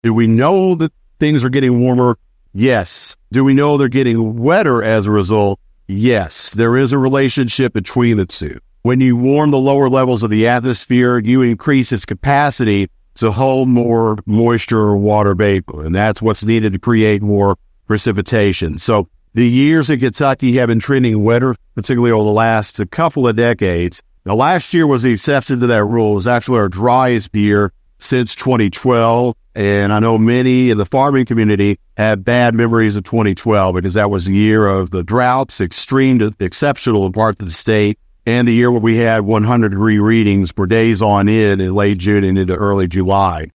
Do we know that things are getting warmer? Yes. Do we know they're getting wetter as a result? Yes. There is a relationship between the two. When you warm the lower levels of the atmosphere, you increase its capacity to hold more moisture or water vapor, and that's what's needed to create more precipitation. So the years in Kentucky have been trending wetter, particularly over the last couple of decades. Now, last year was the exception to that rule. It was actually our driest year since 2012, and I know many in the farming community have bad memories of 2012 because that was the year of the droughts, extreme to exceptional in parts of the state, and the year where we had 100-degree readings for days on end in late June and into early July.